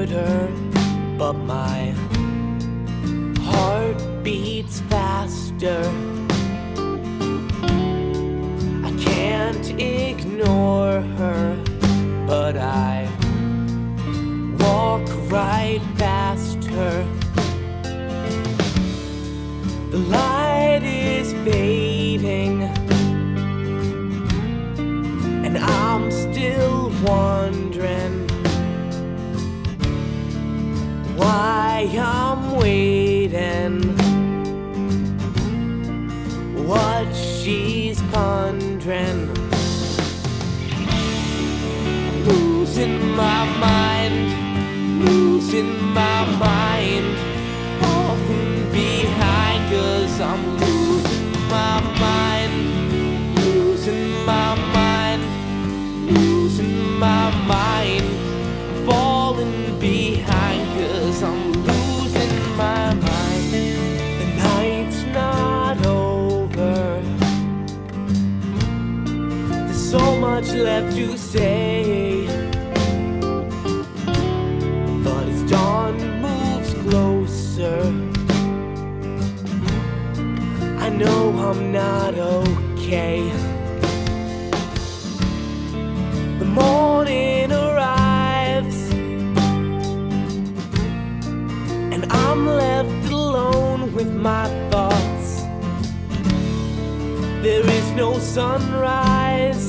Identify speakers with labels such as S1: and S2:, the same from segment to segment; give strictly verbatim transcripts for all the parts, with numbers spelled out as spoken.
S1: harder, but my heart beats faster. I can't ignore her, but I walk right past her. The light is fading, and I'm still wondering why I'm waiting, what she's pondering. Losing my mind, losing my mind, falling behind, 'cause I'm losing my mind, losing my mind, losing my mind, falling behind, 'cause I'm losing my mind. The night's not over, there's so much left to say, but as dawn moves closer, I know I'm not okay. The morning arrives, and I'm left alone with my thoughts. There is no sunrise,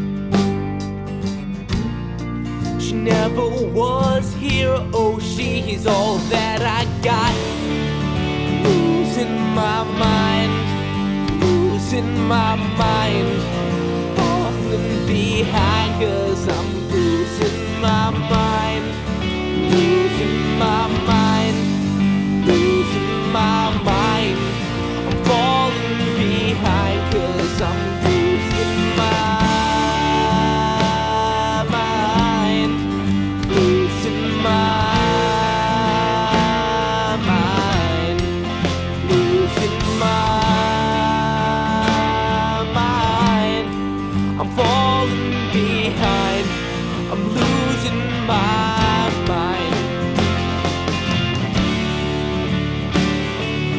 S1: she never was here. Oh, she's all that I got. Losing my mind, losing my mind, falling behind, 'cause I'm losing my mind, losing my mind, losing my mind. I'm falling behind, 'cause I'm losing my mind, losing my mind, losing my mind. I'm falling behind, I'm losing my mind.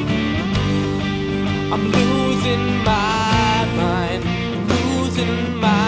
S1: I'm losing my mind, losing my